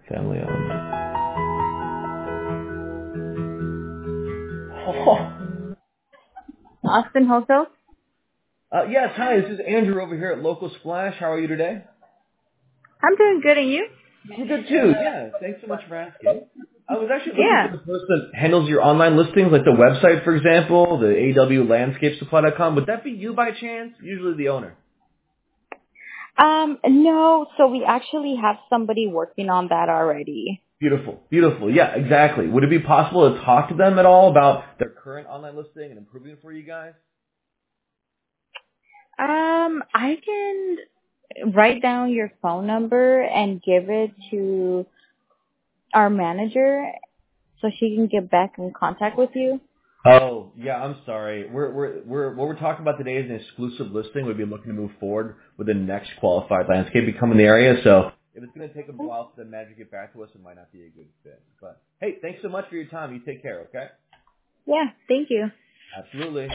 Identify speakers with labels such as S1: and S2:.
S1: Family owned. Oh.
S2: Austin Wholesale?
S1: Yes, hi, this is Andrew over here at Local Splash. How are you today?
S2: I'm doing good, and you?
S1: I'm good too, yeah. Thanks so much for asking. I was actually looking for
S2: Yeah.
S1: the person that handles your online listings, like the website, for example, the awlandscapesupply.com. Would that be you by chance? Usually the owner.
S2: No, so we actually have somebody working on that already.
S1: Beautiful, beautiful. Yeah, exactly. Would it be possible to talk to them at all about their current online listing and improving it for you guys?
S2: I can write down your phone number and give it to our manager so she can get back in contact with you.
S1: Oh, yeah, I'm sorry. What we're talking about today is an exclusive listing. We've been looking to move forward with the next qualified landscape become in the area. So if it's going to take a while for the manager to get back to us, it might not be a good fit. But hey, thanks so much for your time. You take care, okay?
S2: Yeah, thank you.
S1: Absolutely.